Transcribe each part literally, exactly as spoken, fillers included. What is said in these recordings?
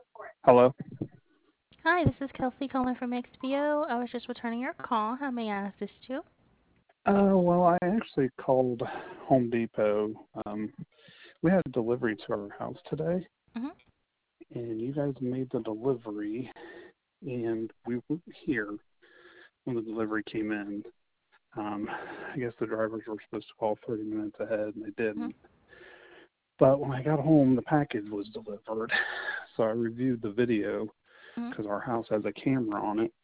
Hello. Hi, this is Kelsey calling from X P O. I was just returning your call. How may I assist you? Uh, well, I actually called Home Depot. Um, we had a delivery to our house today, Mm-hmm. and you guys made the delivery, and we were here when the delivery came in. Um, I guess the drivers were supposed to call thirty minutes ahead, and they Mm-hmm. didn't. But when I got home, the package was delivered. So I reviewed the video Mm-hmm. because our house has a camera on it.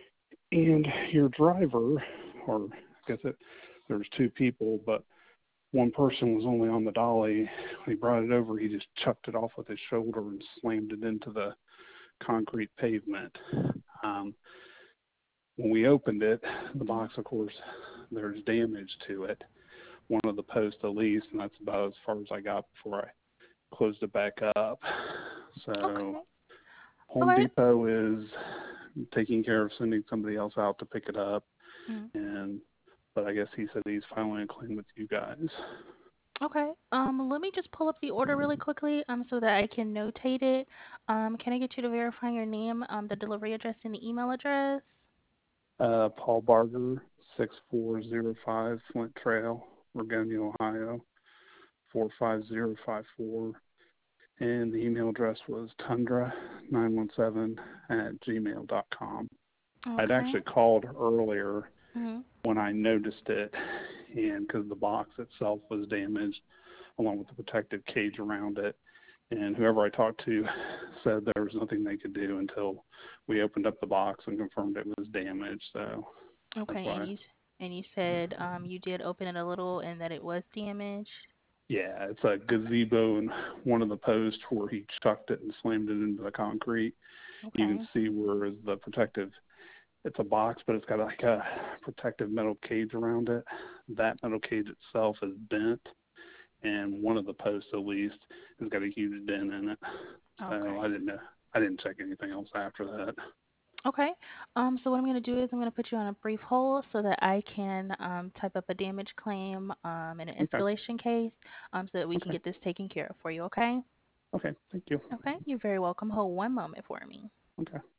And your driver, or I guess it, there was two people, but one person was only on the dolly. When he brought it over, he just chucked it off with his shoulder and slammed it into the concrete pavement. Um, when we opened it, the box, of course, there's damage to it. One of the posts at least, and that's about as far as I got before I closed it back up. So Okay. All Home right. Depot is taking care of sending somebody else out to pick it up, Mm. and but I guess he said he's filing a claim with you guys. Okay. Um, let me just pull up the order really quickly, um, so that I can notate it. Um, can I get you to verify your name, um, the delivery address, and the email address? Uh, Paul Barger, six four zero five Flint Trail, Ragonia, Ohio, four five zero five four. And the email address was tundra nine one seven at gmail dot com. I'd Okay. actually called earlier Mm-hmm. when I noticed it, and because the box itself was damaged, along with the protective cage around it. And whoever I talked to said there was nothing they could do until we opened up the box and confirmed it was damaged. So that's Okay. And why. you and you said um you did open it a little and that it was damaged. Yeah, it's a gazebo in one of the posts where he chucked it and slammed it into the concrete. You can Okay. see where the protective, it's a box, but it's got like a protective metal cage around it. That metal cage itself is bent, and one of the posts at least has got a huge dent in it. So I Okay. didn't know. I didn't check anything else after that. Okay. Um, so what I'm going to do is I'm going to put you on a brief hold so that I can um, type up a damage claim um, and an Okay. installation case um, so that we can Okay. get this taken care of for you, okay? Okay. Thank you. Okay. You're very welcome. Hold one moment for me. Okay.